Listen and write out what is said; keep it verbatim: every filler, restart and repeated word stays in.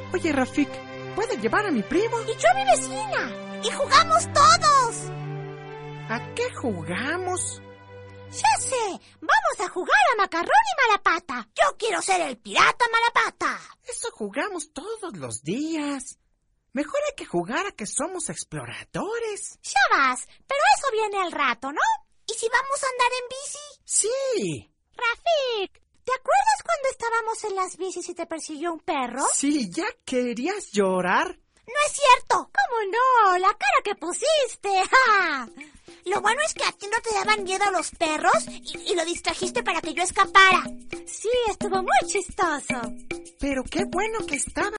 Oye, Rafik, ¿puedes llevar a mi primo? Y yo a mi vecina. Y jugamos todos. ¿A qué jugamos? Ya sé, vamos a jugar a Macarrón y Malapata. Yo quiero ser el pirata Malapata. Eso jugamos todos los días. Mejor hay que jugar a que somos exploradores. Ya vas, pero eso viene al rato, ¿no? ¿Y si vamos a andar en bici? Sí. Rafik, ¿te acuerdas cuando estábamos en las bicis y te persiguió un perro? Sí, ¿ya querías llorar? No es cierto. ¿Cómo no? La cara que pusiste. ¡Ja! Lo bueno es que a ti no te daban miedo los perros y, y lo distrajiste para que yo escapara. Sí, estuvo muy chistoso. Pero qué bueno que estaba